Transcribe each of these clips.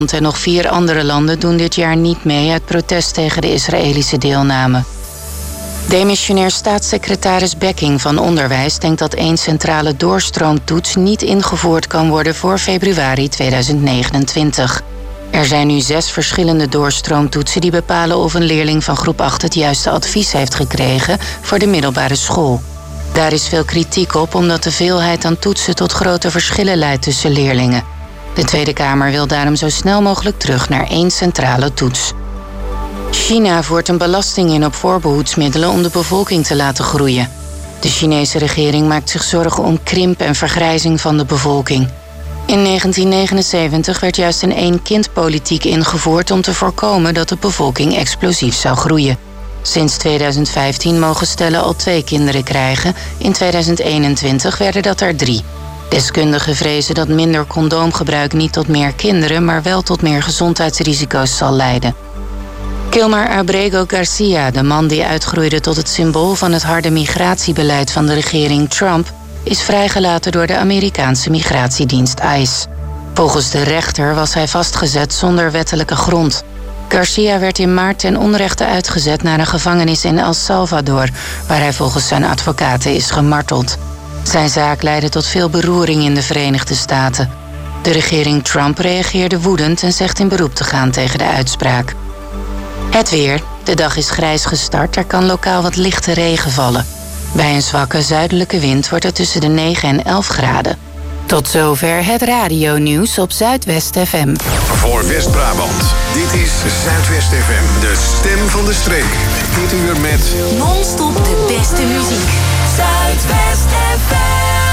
en nog 4 andere landen doen dit jaar niet mee uit protest tegen de Israëlische deelname. Demissionair staatssecretaris Bekking van Onderwijs denkt dat 1 centrale doorstroomtoets niet ingevoerd kan worden voor februari 2029. Er zijn nu 6 verschillende doorstroomtoetsen die bepalen of een leerling van groep 8 het juiste advies heeft gekregen voor de middelbare school. Daar is veel kritiek op omdat de veelheid aan toetsen tot grote verschillen leidt tussen leerlingen. De Tweede Kamer wil daarom zo snel mogelijk terug naar 1 centrale toets. China voert een belasting in op voorbehoedsmiddelen om de bevolking te laten groeien. De Chinese regering maakt zich zorgen om krimp en vergrijzing van de bevolking. In 1979 werd juist een één-kind-politiek ingevoerd om te voorkomen dat de bevolking explosief zou groeien. Sinds 2015 mogen stellen al 2 kinderen krijgen. In 2021 werden dat er 3. Deskundigen vrezen dat minder condoomgebruik niet tot meer kinderen, maar wel tot meer gezondheidsrisico's zal leiden. Kilmar Abrego Garcia, de man die uitgroeide tot het symbool van het harde migratiebeleid van de regering Trump, is vrijgelaten door de Amerikaanse migratiedienst ICE. Volgens de rechter was hij vastgezet zonder wettelijke grond. Garcia werd in maart ten onrechte uitgezet naar een gevangenis in El Salvador, waar hij volgens zijn advocaten is gemarteld. Zijn zaak leidde tot veel beroering in de Verenigde Staten. De regering Trump reageerde woedend en zegt in beroep te gaan tegen de uitspraak. Het weer. De dag is grijs gestart. Er kan lokaal wat lichte regen vallen. Bij een zwakke zuidelijke wind wordt het tussen de 9 en 11 graden. Tot zover het radionieuws op Zuidwest FM. Voor West-Brabant. Dit is Zuidwest FM. De stem van de streek. Dit uur met non-stop de beste muziek. Zuidwest FM.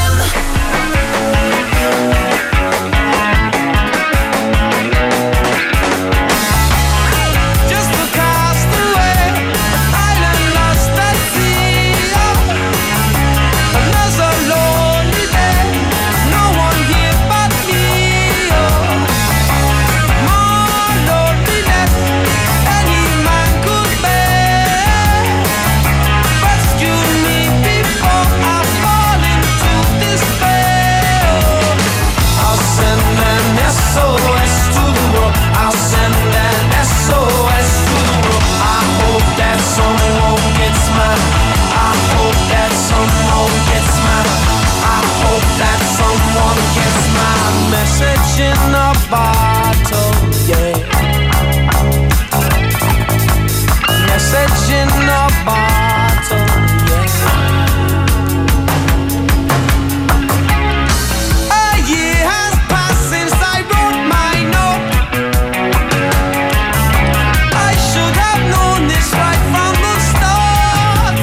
Message in a bottle, yeah. Message in a bottle, yeah. A year has passed since I wrote my note. I should have known this right from the start.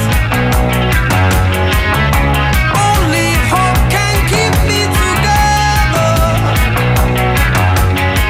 Only hope can keep me together.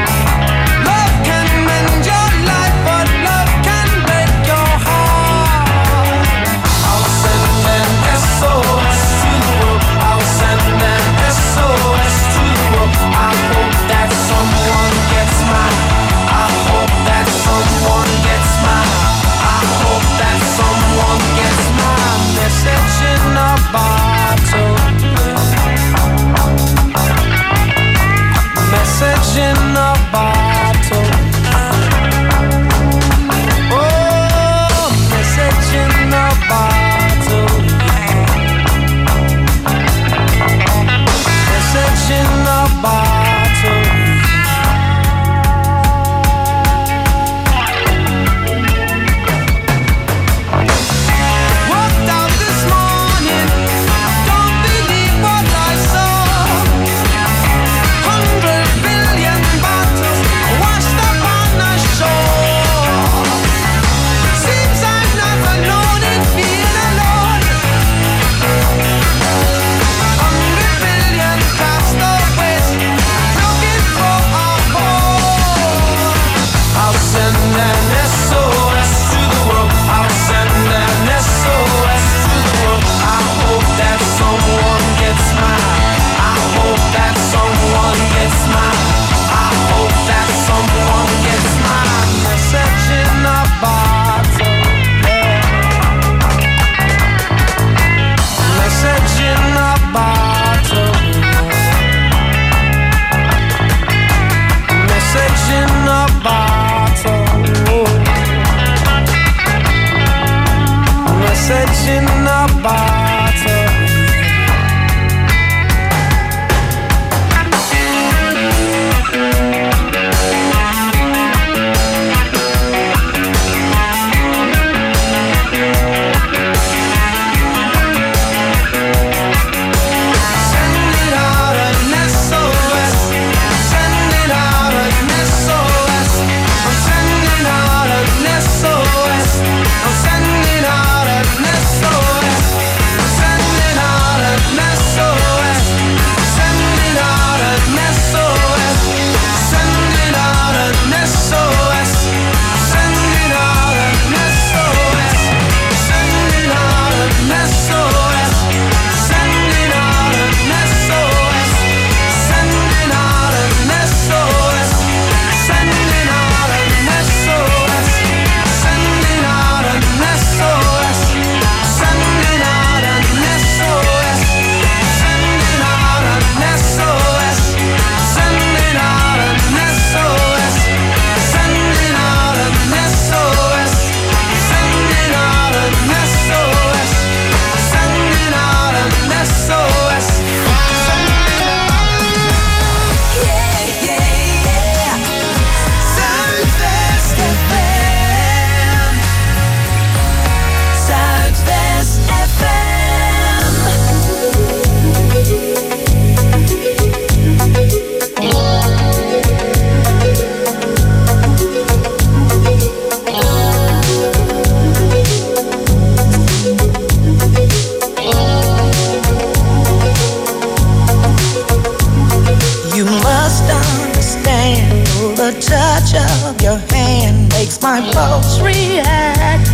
touch of your hand makes my pulse react.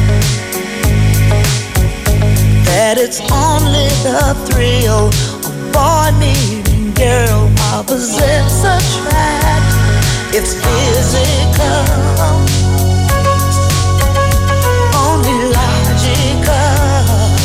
That it's only the thrill of boy meeting girl, opposites attract. It's physical, only logical.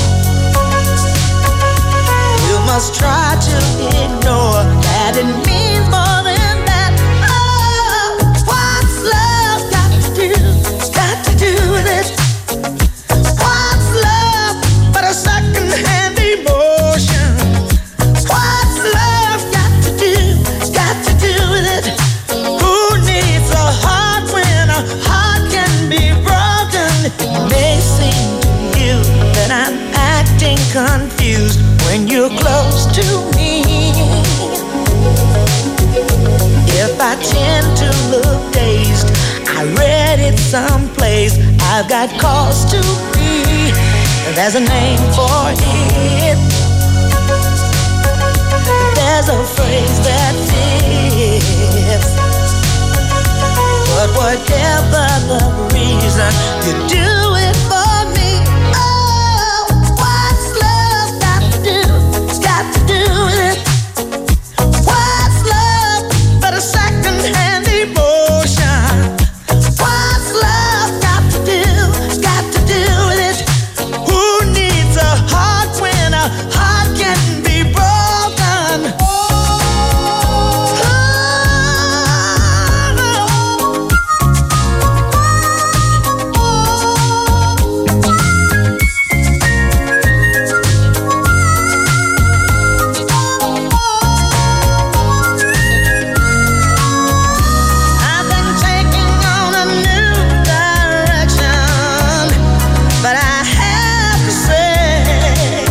You must try to ignore that it means more than that. Oh, what's love got to do? Got to do with it. What's love but a second-hand emotion? What's love got to do? Got to do with it. Who needs a heart when a heart can be broken? It may seem to you that I'm acting confused when you're close to me. If I tend to look dazed, I read it someplace. I've got cause to be. There's a name for it. There's a phrase that fits. But whatever the reason, you do it for me. Oh, what's love got to do? It's got to do with it. What's love but a second-hand emotion? What's love got to do? It's got to do with it. Who needs a heart when a heart can be broken? I've been taking on a new direction, but I have to say,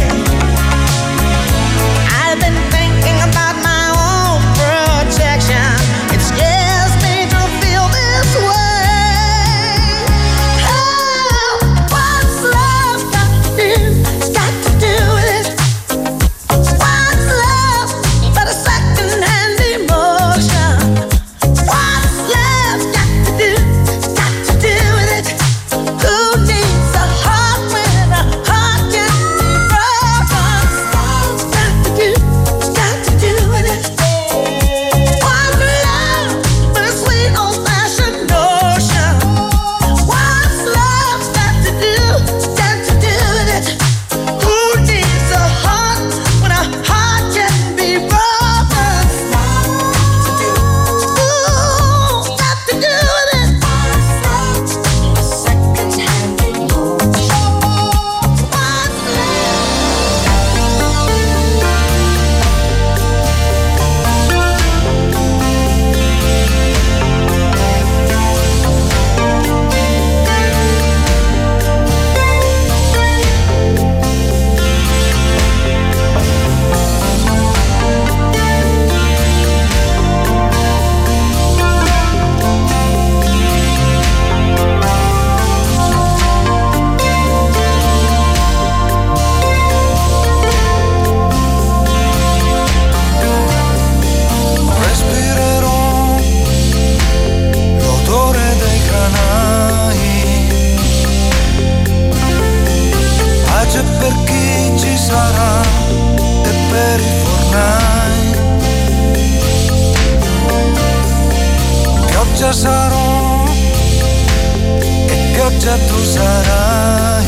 I've been thinking about my own protection. It scares me to feel this way. Oh, what's love got to do? Got to do with it. What's love but a second-hand emotion? What's love got to do? Got to do with it. Who needs a heart when a heart can be broken? Got to do with it. What's love but a sweet old-fashioned notion? What's love got to do? Got to do with it. Who needs a heart when a heart can be broken? Ooh, got to do with it. Second-hand emotion. What's Respirerò l'odore dei granai. Pace per chi ci sarà e per i fornai. Pioggia sarò e pioggia tu sarai.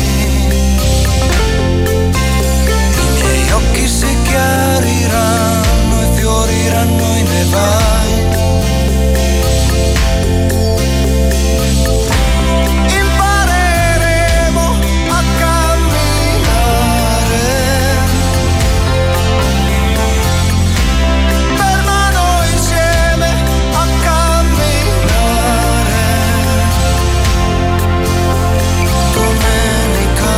I miei occhi si chiariranno e fioriranno i nevai. Impareremo a camminare per mano insieme a camminare. Domenica,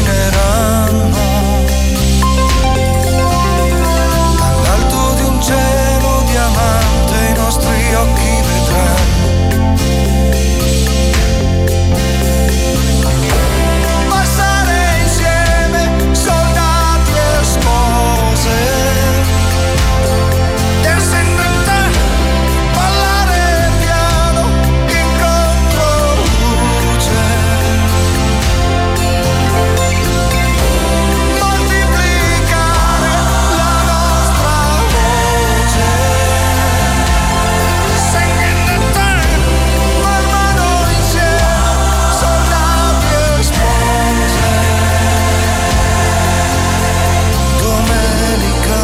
illumineranno. Dall'alto di un cielo diamante i nostri occhi vedranno. Passare insieme soldati e spose, dancing in the dark, ballare piano in controluce, moltiplicare la nostra voce, singing the dark, man mano insieme, soldati e spose. Domenica,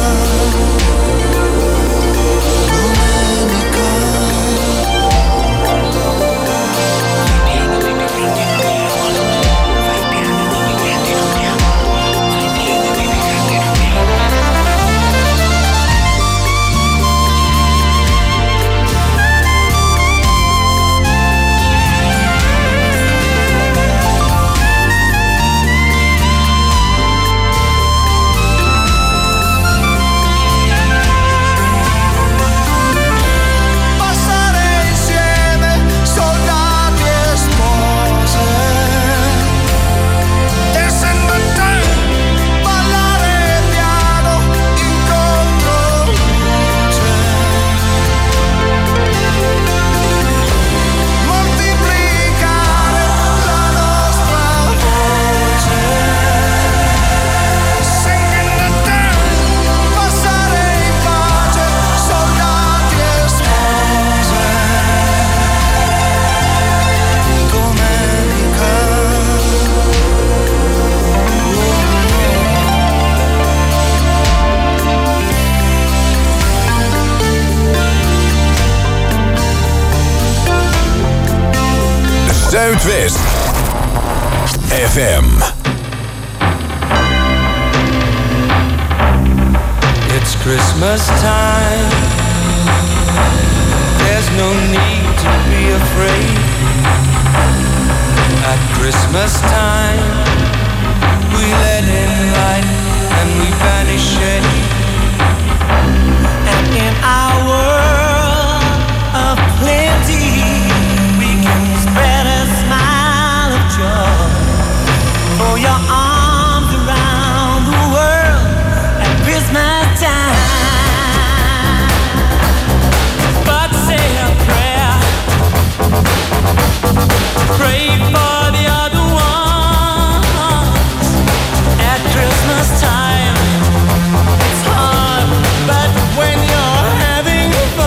passare insieme soldati e spose, dancing in the dark, ballare piano in controluce, moltiplicare la nostra voce, singing the dark, passare in pace soldati e spose. Domenica, Zuidwest FM. it's Christmas time. There's no need to be afraid. At Christmas time, we let in light and we banish shade. And in our world of plenty, we can spread a smile of joy. For your arms around the world at Christmas time. But say a prayer, pray for the other ones. At Christmas time, it's hard, but when you're having fun,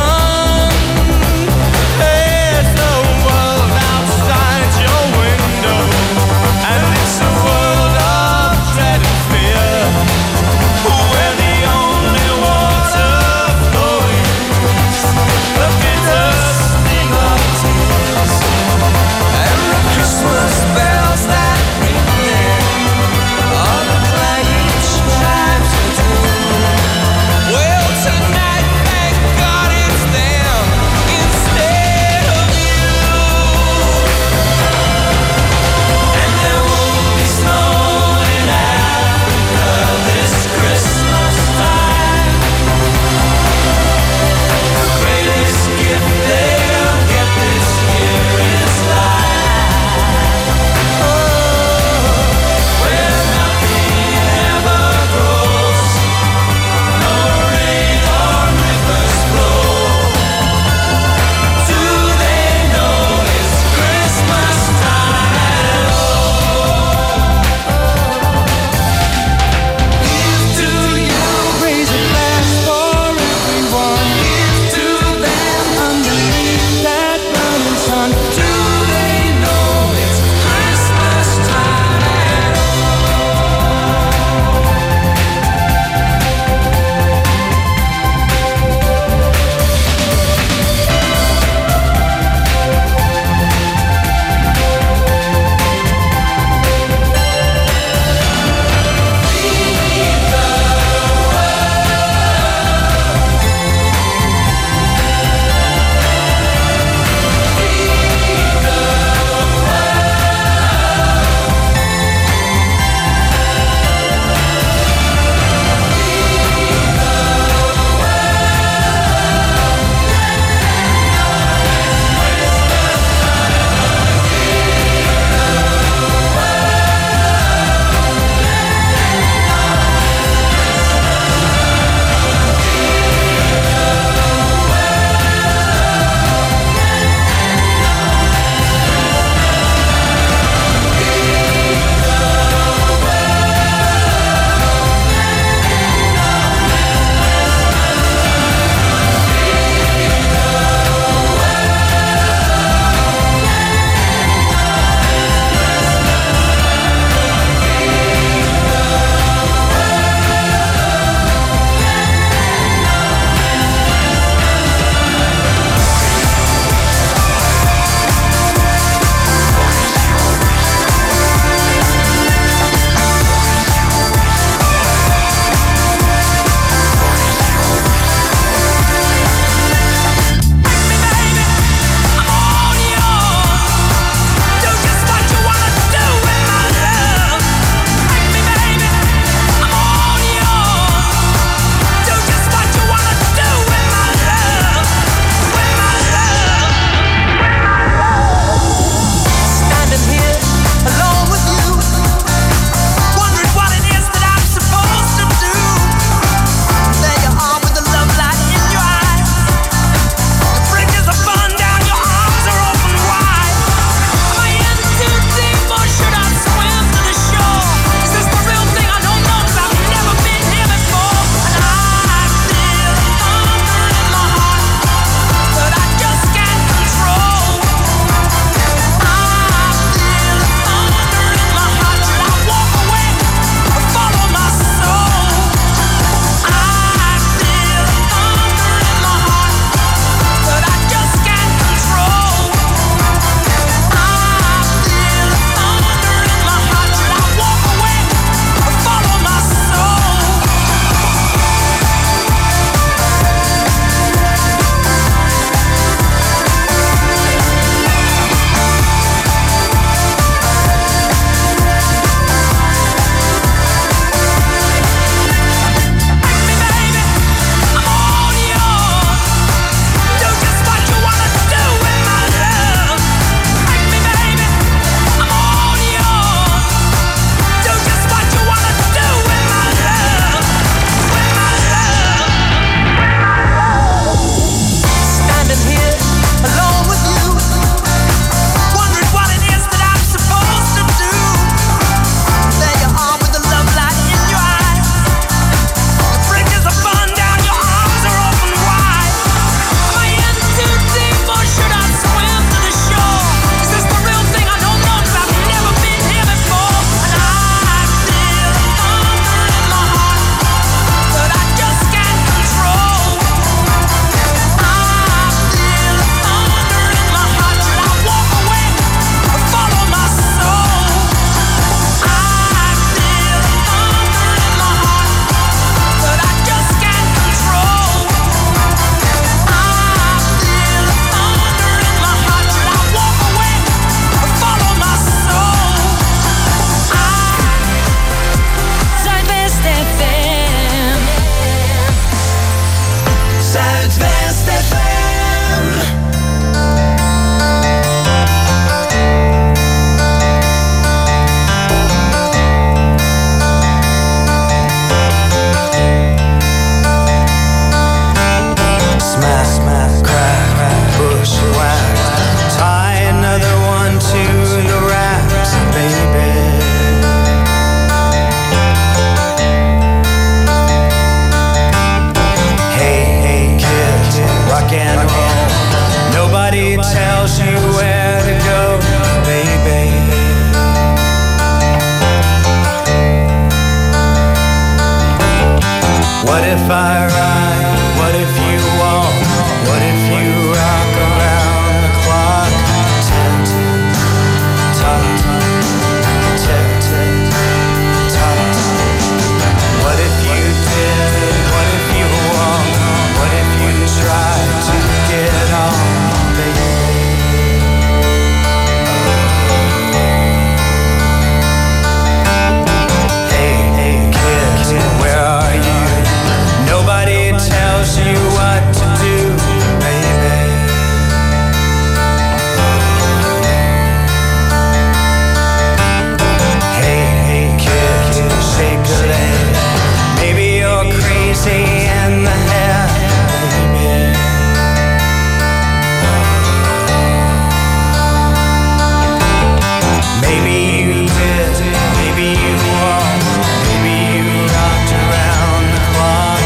if I ride? What if you walk? What if you rock around the clock? Tick, tock, tick, tock. What if you did? What if you walk? What if you tried to get on, baby? Tells you what to do, baby. Hey, kid, shake a leg. Maybe you're crazy in the head, baby. Maybe you did, maybe you won't. Maybe you rocked around the clock.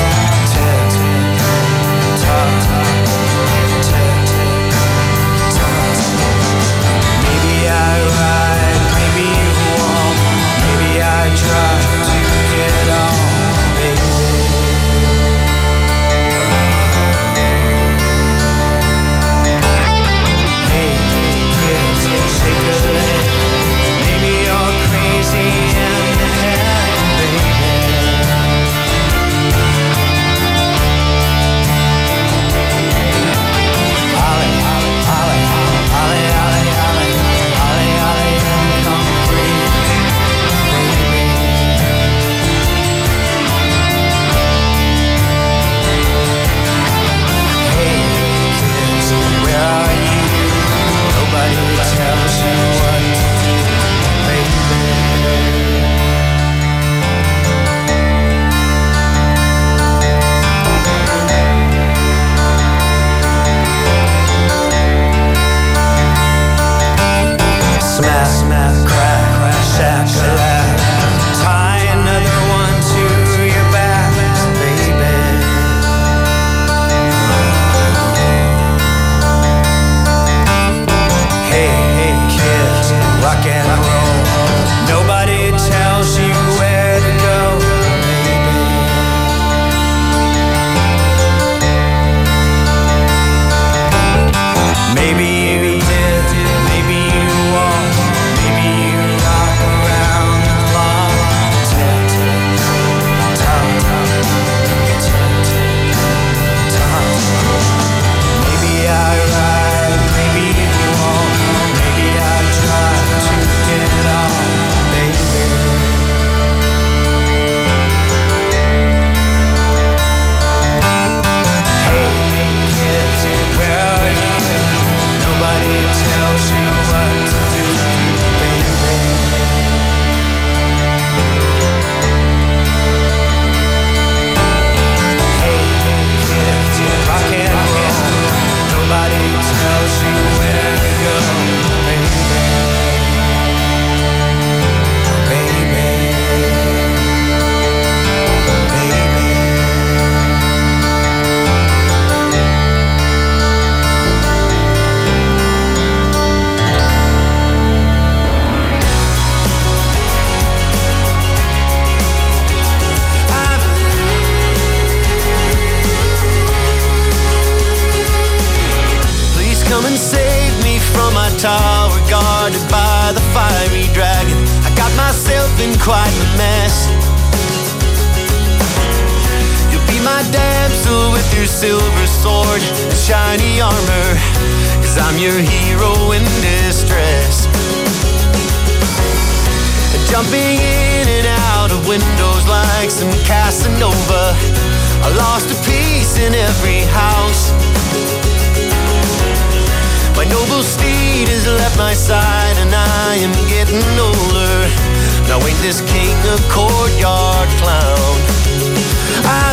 Maybe I ride, maybe you walk, maybe I try to get on, baby. Hey, kids, shake a leg. Maybe you're crazy in the head, baby. Tells you what to do, baby. Smack, smack, crack, crack, shack-a-lack. Tie another one to your back, baby. Hey, kids, rock and roll. Nobody tells you where to go, baby. Maybe you did, maybe you won't. Maybe you rock around the clock. Tick, tock, tick, tock. Maybe I ride, maybe you won't. Maybe I try to get on, baby. Hey, kids, where are you? Nobody tells you what to do, baby. Hey, kids, rock and roll. Nobody tells you where to go, baby. Baby. Please come and save me from my tower guarded by the fiery dragon. I got myself in quite a mess. You'll be my damsel with your silver sword and shiny armor, 'cause I'm your hero in distress. Jumping in and out of windows like some Casanova. I lost a piece in every house. My noble steed has left my side and I am getting older. Now ain't this king a courtyard clown? I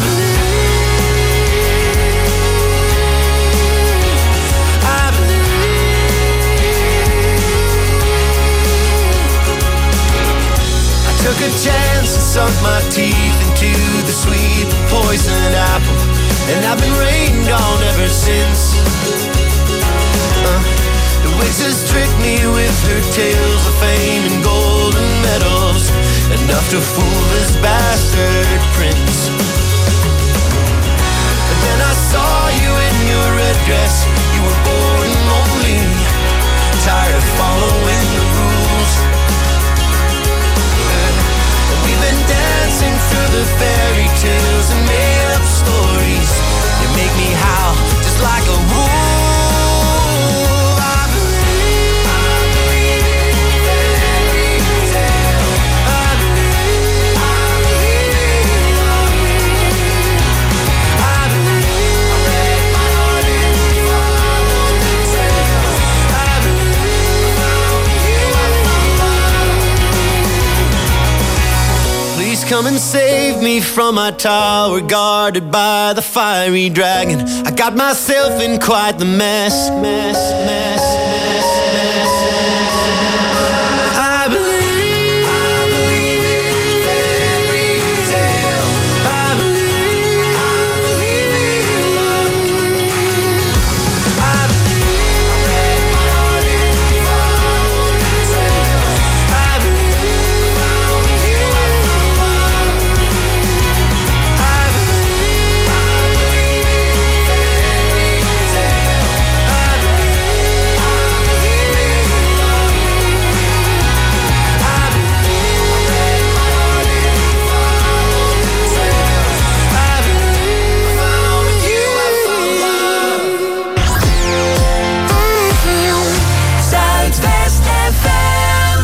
took a chance and sunk my teeth into the sweet poisoned apple, and I've been rained on ever since. The witch has tricked me with her tales of fame and golden medals, enough to fool this bastard prince. come and save me from my tower, guarded by the fiery dragon. I got myself in quite the mess. I believe in fairy tale. I believe in love. I believe that my heart is tale. I believe found you in love. I believe in fairy tale. I believe in love. I believe that my heart is tale. I believe found you in love. Zuidwest FM.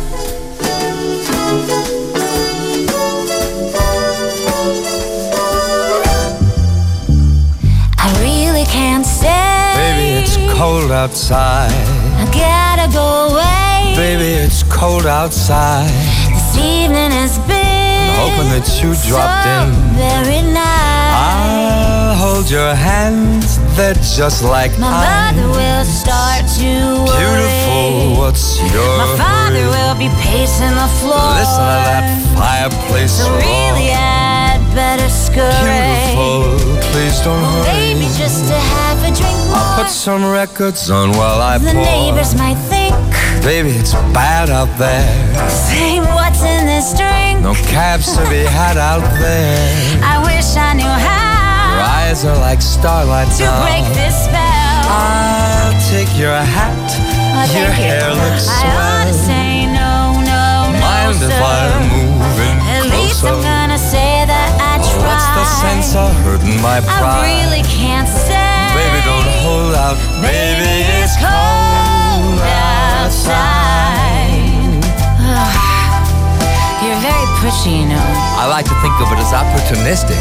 I really can't stay. Baby, it's cold outside. I gotta go away. Baby, it's cold outside. This evening has been Hoping that you dropped so in. very nice. I'll hold your hands, they're just like My ice. mother will start to worry. Beautiful, what's your My father hurry? will be pacing the floor. Listen to that fireplace So roar. really I'd better scurry. Beautiful, please don't hurry. Maybe just to have a drink more. I'll put some records on while I The pour. neighbors might think, Baby, it's bad out there. say what's in this drink. No cabs to be had out there. I wish I knew how Your eyes are like starlight to now. break this spell. I'll take your hat. Oh, Your thank you. hair looks I ought to swell. say no, Mind if sir. I move in At least closer? I'm gonna say that I tried. What's the sense of hurting my pride? I really can't stay. Baby, don't hold out. Baby, it's cold outside. You're very pushy, you know. I like to think of it as opportunistic.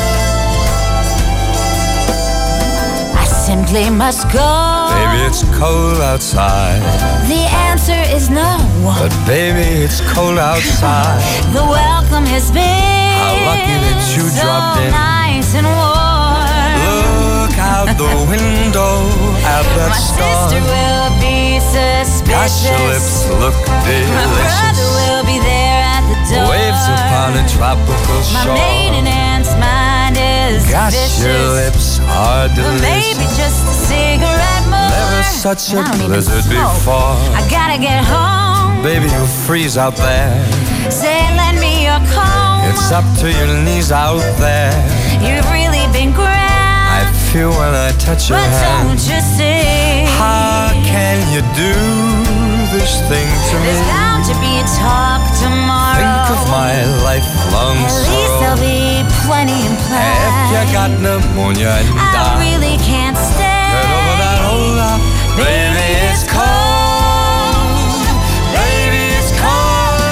I simply must go. Baby, it's cold outside. The answer is no. But baby, it's cold outside. The welcome has been How lucky that you so dropped in. nice and warm. Look out the window at that My star. sister will be suspicious. Gosh, your lips look My brother delicious. will be there at the door. Waves upon a tropical My shore. maiden aunt's mind is Gosh, vicious. your lips are But maybe delicious. just a cigarette more. Never such And a I don't even blizzard smoke. before. I gotta get home. Baby, you'll freeze out there. Say, lend me your comb. It's up to your knees out there. You've really been grand. I feel when I touch your But hand. don't you see? How can you do this thing to me? There's bound to be talk tomorrow. Think of my lifelong At least sorrow. there'll be plenty in play. If you got pneumonia and I die, really can't stay. get over that hold up. Baby, it's cold. Baby, it's cold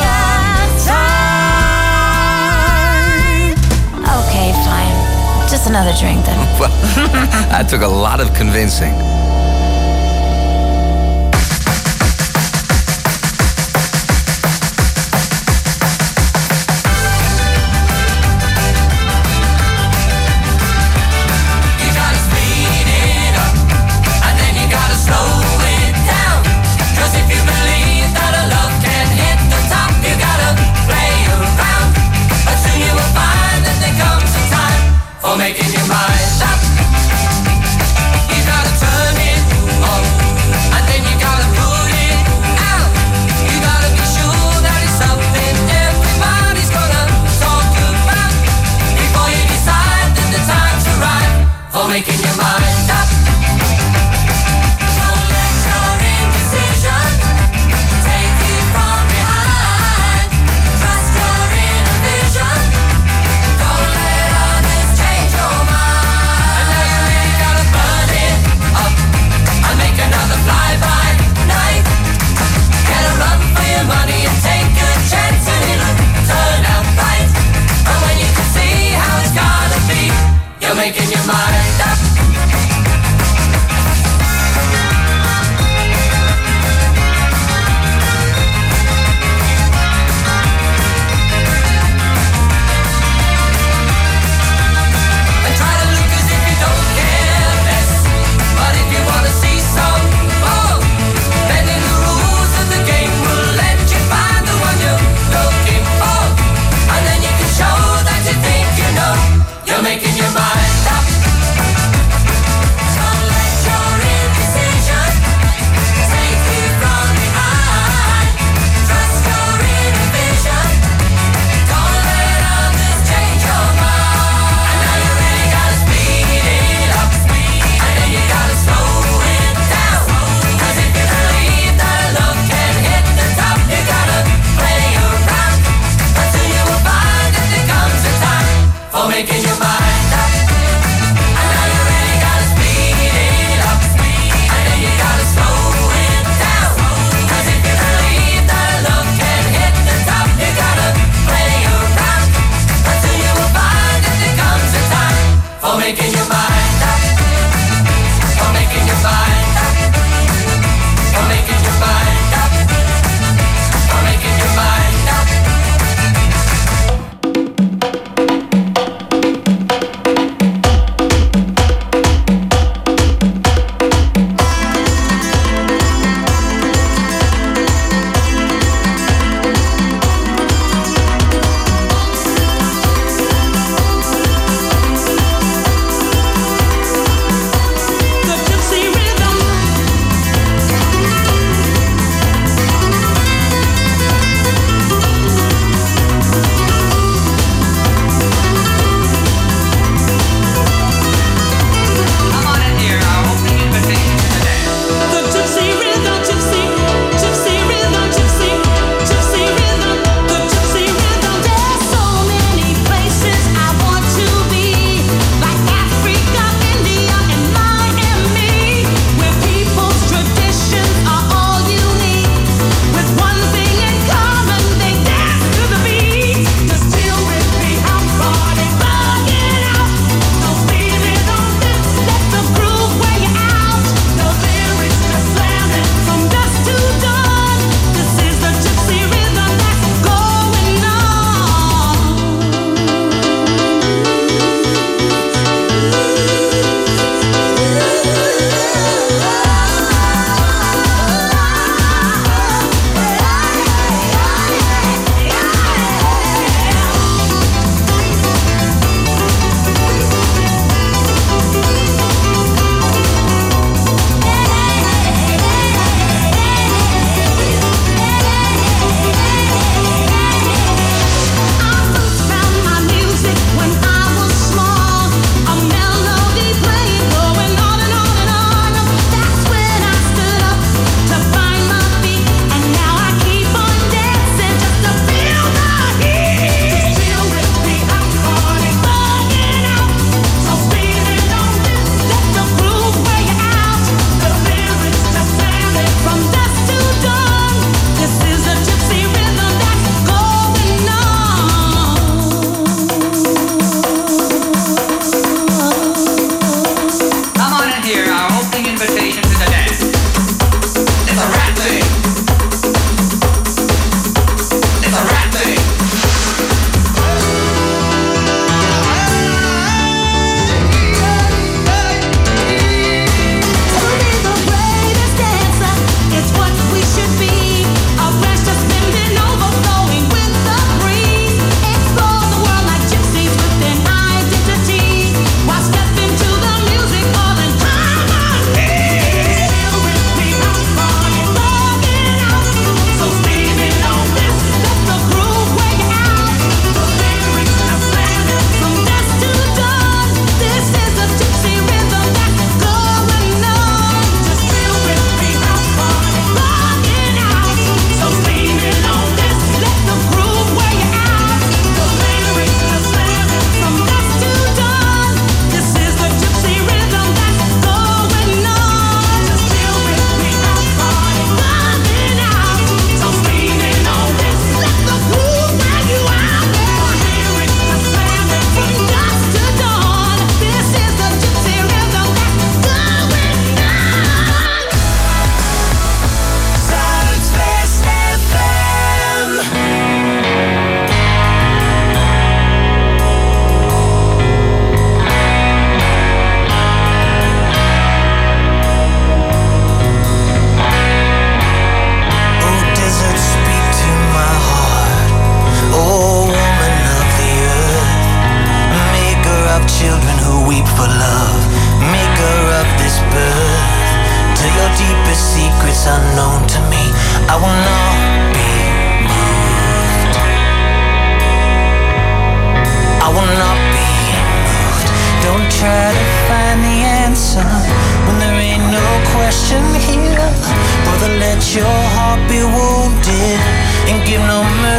outside. Okay, fine. Just another drink then. Well, that took a lot of convincing. You gotta speed it up, and then you gotta slow it down. 'Cause if you believe that a love can hit the top, you gotta play around. But soon you will find that there comes a time for making your mind up. You gotta turn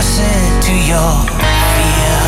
listen to your fear.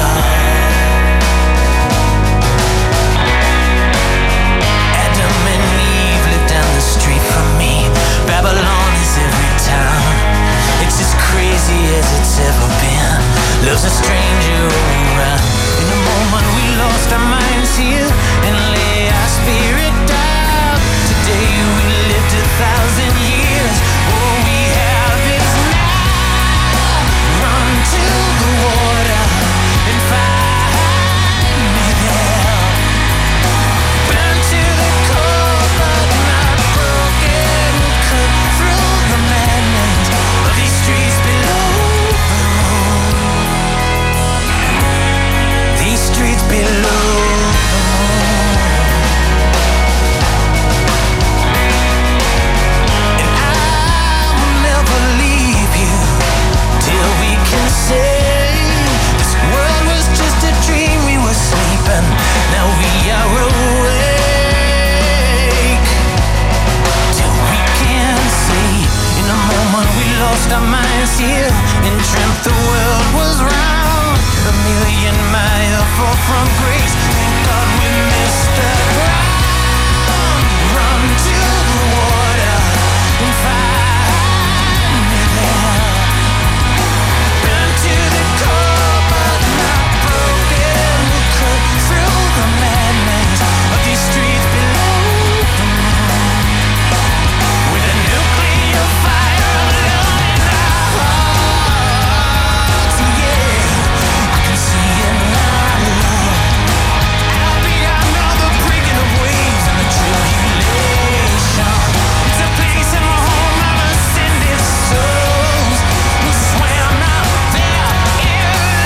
Adam and Eve live down the street from me. Babylon is every town. It's as crazy as it's ever been. Love's a stranger all around. In the moment we lost our minds here and lay our spirit down. Today we lived 1,000 years. All we have is now. Run to the water and find me there. Burn to the core but not broken. Cut through the madness of these streets below. These streets below. And I'll never leave you till we can say this world was just a dream. We were sleeping, now we are awake. Till we can see in a moment we lost our minds here and dreamt the world was round. 1,000,000 miles fall from grace. Thank God we missed the ground. Run to the water and find me there. Burn to the core but not broken. We'll cut through the madness of these streets below the moon. With a nuclear fire of love in our hearts, yeah. I can see it now, love. Out beyond all the breaking of waves and the tribulation. It's a place in the home of ascended souls who swam out there in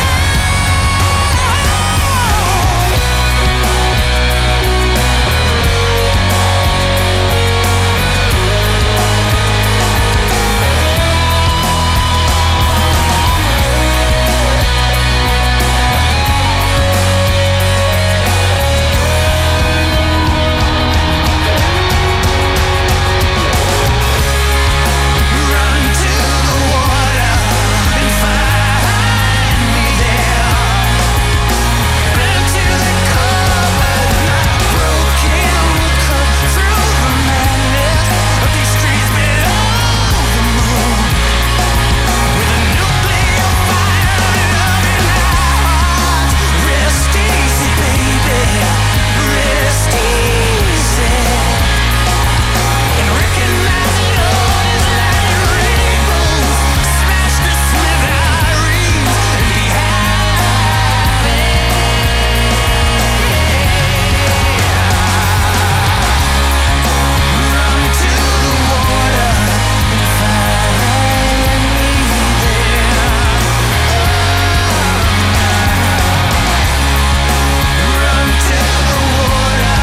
run to the water and find me there. Burn to the core but not broken. We'll cut through the madness of these streets below the moon. With a nuclear fire of love in our hearts. Rest easy, baby. Rest easy. And recognize Lord is like rainbows. Smash the smithereens and be happy. Run to the water and find me there. Run to the water.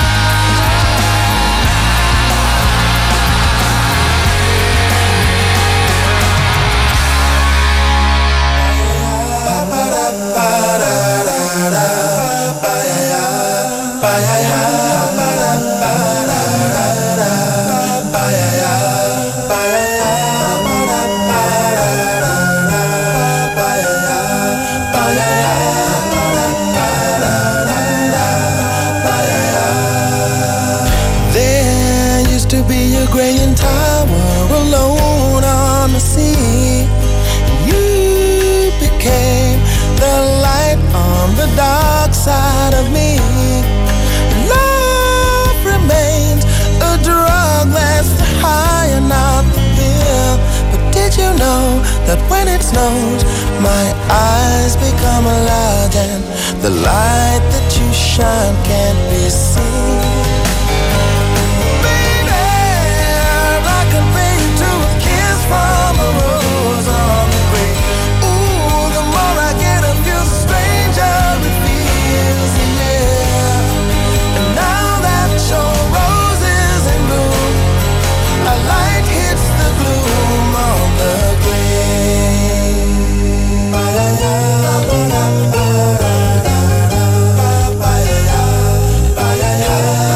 There used to be a graying tower alone on the sea. You became the light on the dark side of me. Love remains a drug that's the high and not the pill. But did you know that when it snows, my eyes become large and the light that you shine can't be seen? Baby, I can pay you to a kiss from a rose on the grave. Ooh, the more I get of you, the stranger it feels, yeah. And now that your rose is in bloom, a light hits the gloom of the grave. Ba-da-da, ba-da-da.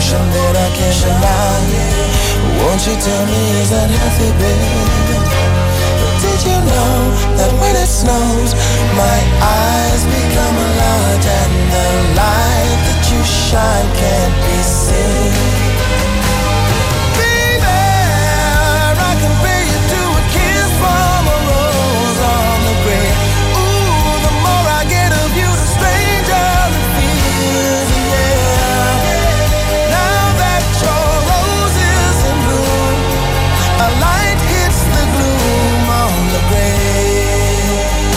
contradiction that I can't deny. Won't you tell me, is that healthy, baby? But did you know that when it snows, my eyes become large and the light that you shine can't be seen? Baby, I can pay you to a kiss from a rose on the grave. Ooh, the more I get of you, the stranger it feels, yeah. Now that your rose is in bloom, a light hits the gloom on the grave.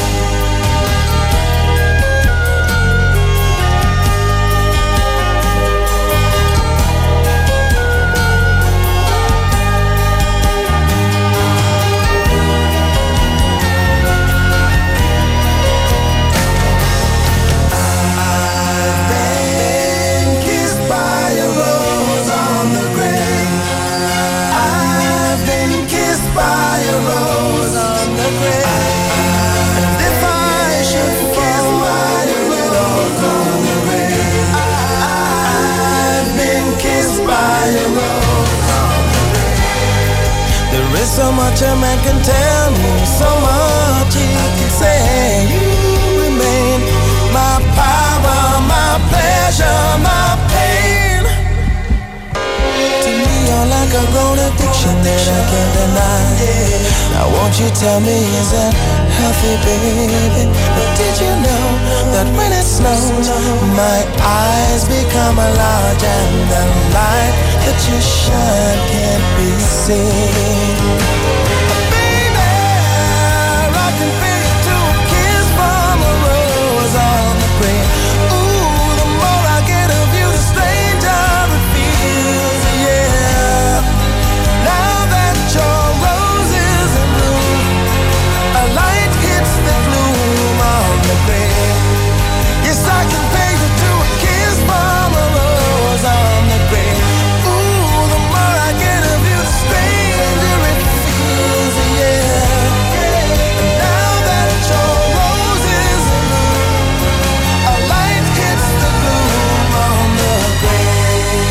So much a man can tell me, so much he can say. You remain my power, my pleasure, my pain. To me you're like a grown addiction that I can't deny. Now won't you tell me, is that healthy, baby? But did you know that when it snows, my eyes become large and the light that you shine can't be seen? Baby, I can feel you to a kiss from a rose on the grave. Ooh, the more I get of you, the stranger it feels, yeah. Now that your rose is in bloom, a light hits the gloom on the grave. Yes, I can pay you to a kiss from a rose on the grave. Ooh, the more I get of you, the stranger it feels, yeah. And now that your rose is in bloom, a light hits the gloom on the grave.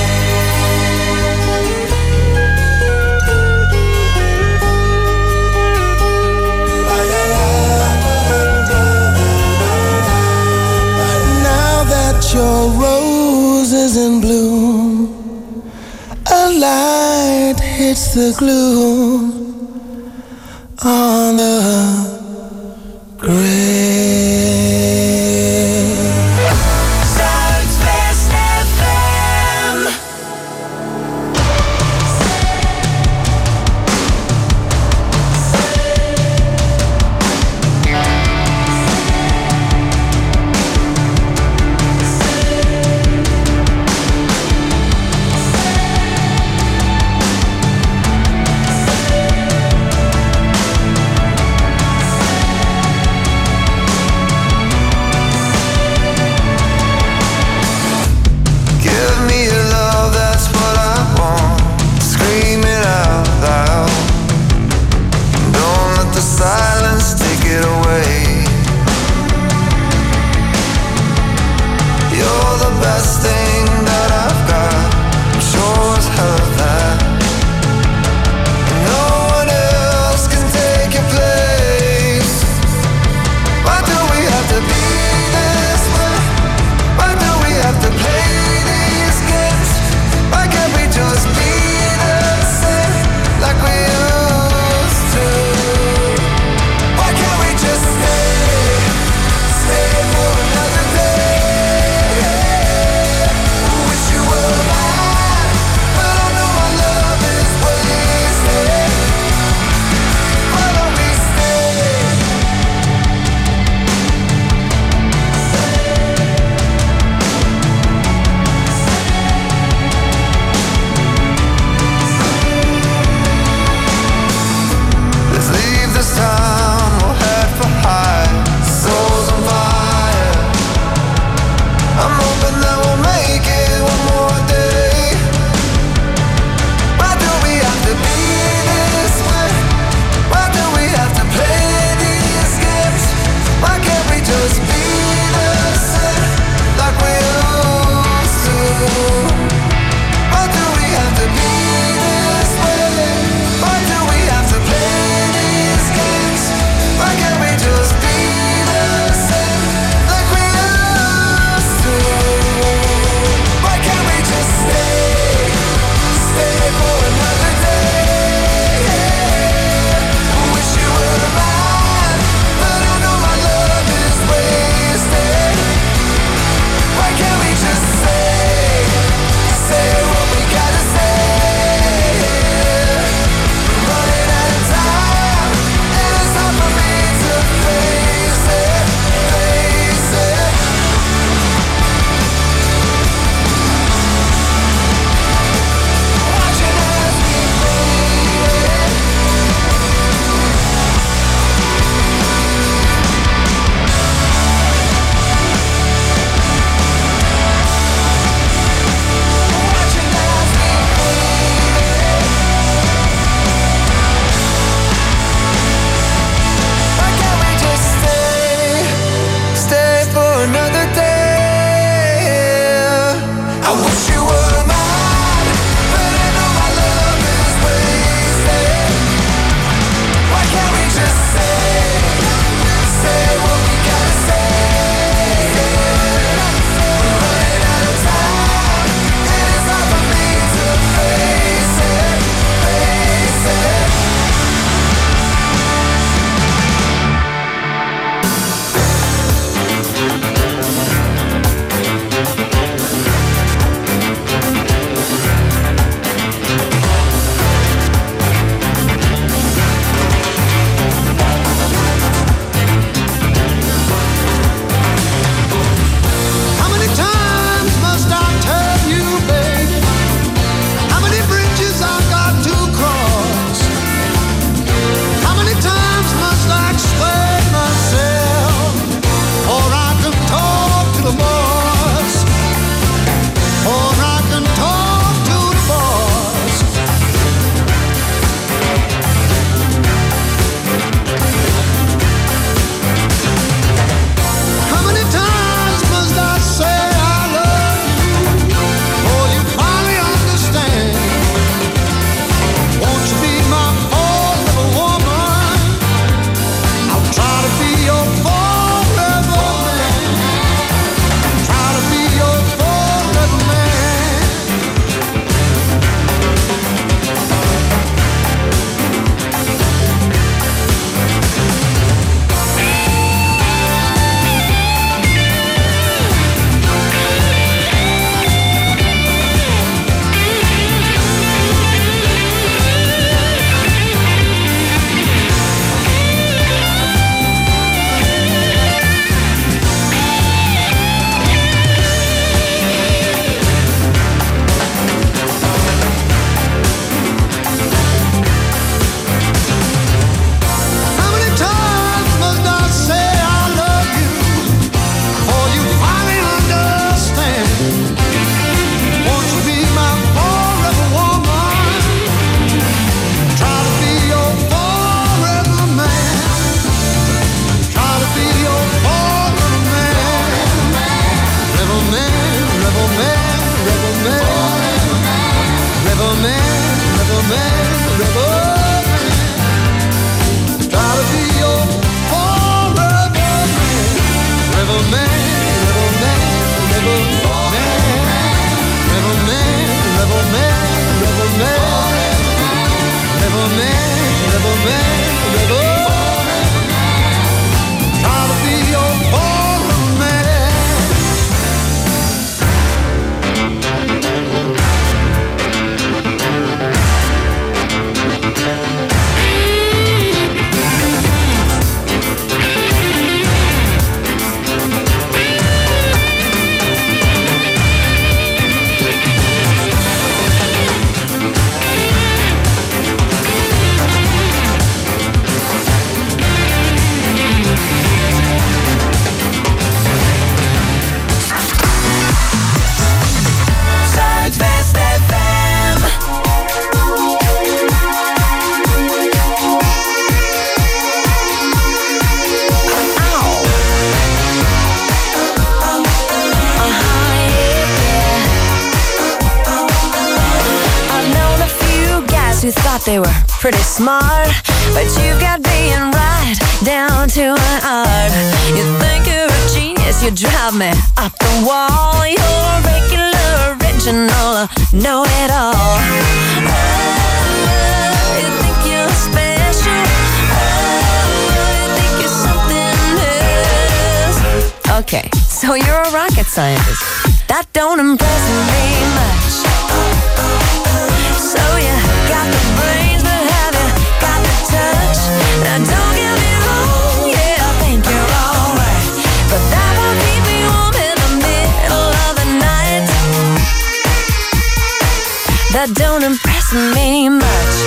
Now that your rose is in bloom, a light hits the gloom on the grave. Zuidwest FM. who thought they were pretty smart, but you've got being right down to an art. You think you're a genius, you drive me up the wall. You're a regular, original, know-it-all. Oh, you think you're special. Oh, you think you're something else. Okay, so you're a rocket scientist. That don't impress me much. So you got the brains, but have you got the touch? Now don't get me wrong, yeah, I think you're alright, but that won't keep me warm in the middle of the night. That don't impress me much.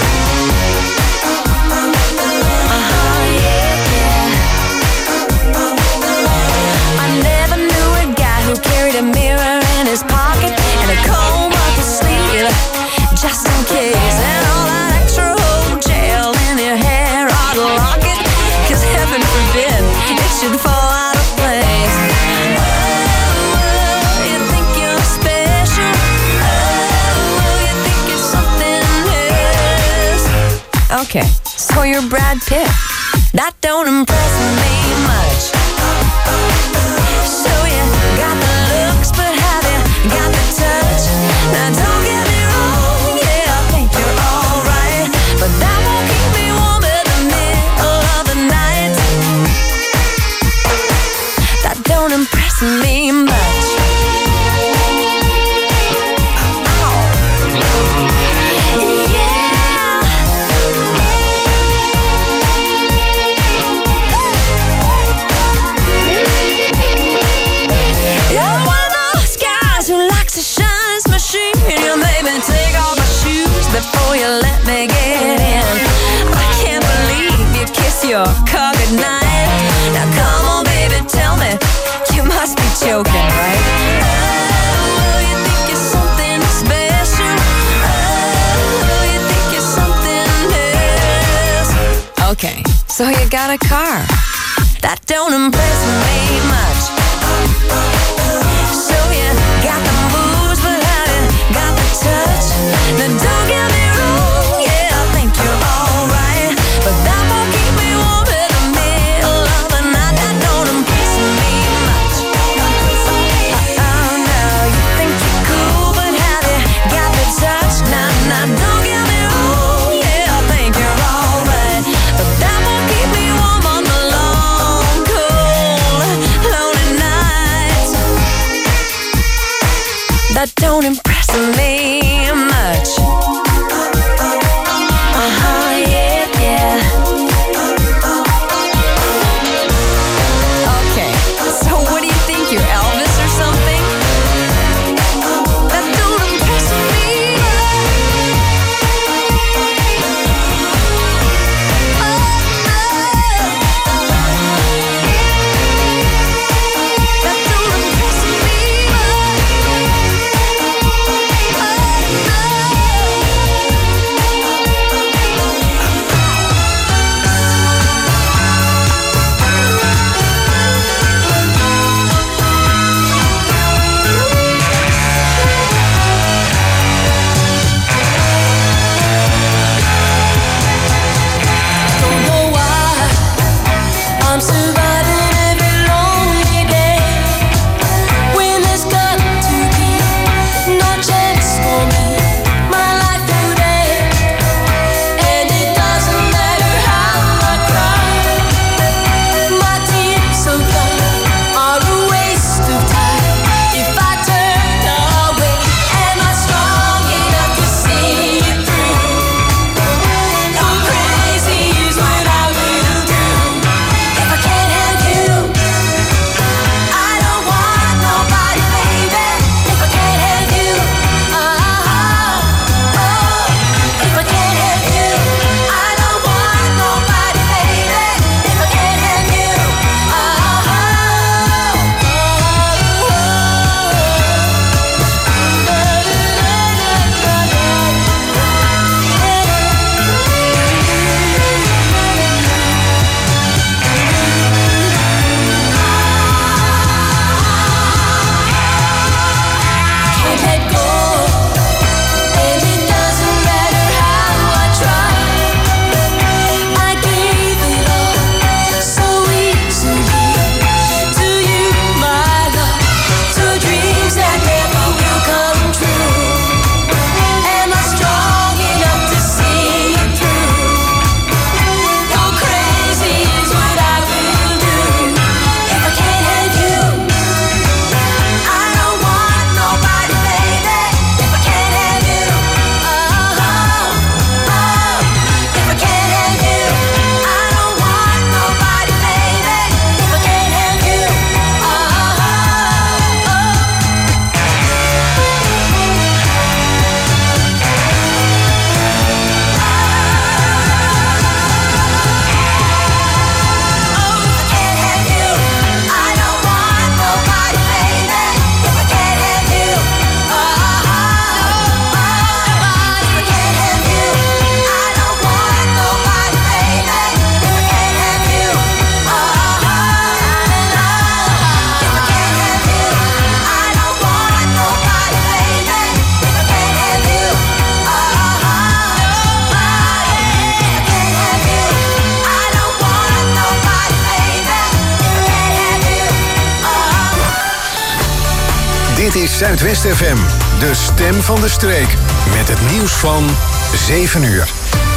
I never knew a guy who carried a mirror in his pocket and a comb up his sleeve, just in case. And all that extra old gel in your hair ought to lock it, 'cause heaven forbid it should fall out of place. Oh, you think you're special. Oh, you think you're something else. Okay, so you're Brad Pitt. That don't impress me much. So you got the looks, but have you got the touch? Now don't get me wrong, yeah, I think you're alright, but that won't keep me warm in the middle of the night. That don't impress me much. You're one of those guys who likes to shine his machine. You made me take off my shoes before you let me get in. I can't believe you kiss your car goodnight. Now come on, baby, tell me, you must be joking, right? Oh, you think you're something special. Oh, you think you're something else. Okay, so you got a car. That don't impress me much. So you got the moves, but have you got the touch? Now don't get me wrong, yeah, I think you're alright, but that won't keep me warm in the middle of the night. That don't impress me much. Oh no, you think you're cool, but have you got the touch? Now don't get me wrong, yeah, I think you're alright, but that won't keep me warm on the long, cold, lonely nights. That don't impress me much. Yeah, yeah. Okay, so what do you think, you're Elvis or something? That don't impress me That don't impress me is Zuidwest FM, de stem van de streek. Met het nieuws van 7 uur.